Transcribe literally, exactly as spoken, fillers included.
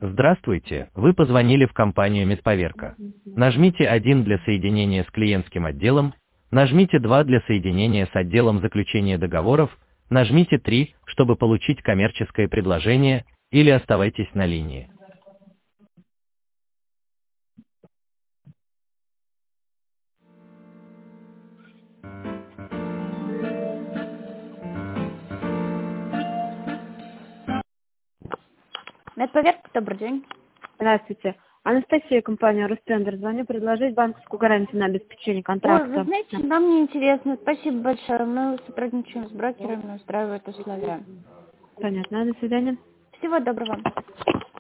Здравствуйте, вы позвонили в компанию Медповерка. Нажмите один для соединения с клиентским отделом, нажмите два для соединения с отделом заключения договоров, нажмите три, чтобы получить коммерческое предложение, или оставайтесь на линии. Медповерка, добрый день. Здравствуйте. Анастасия, компания Ростендер. Звоню предложить банковскую гарантию на обеспечение Ой, контракта. вы знаете, нам не интересно. Спасибо большое. Мы сотрудничаем с брокерами, устраивают условия. Понятно. До свидания. Всего доброго.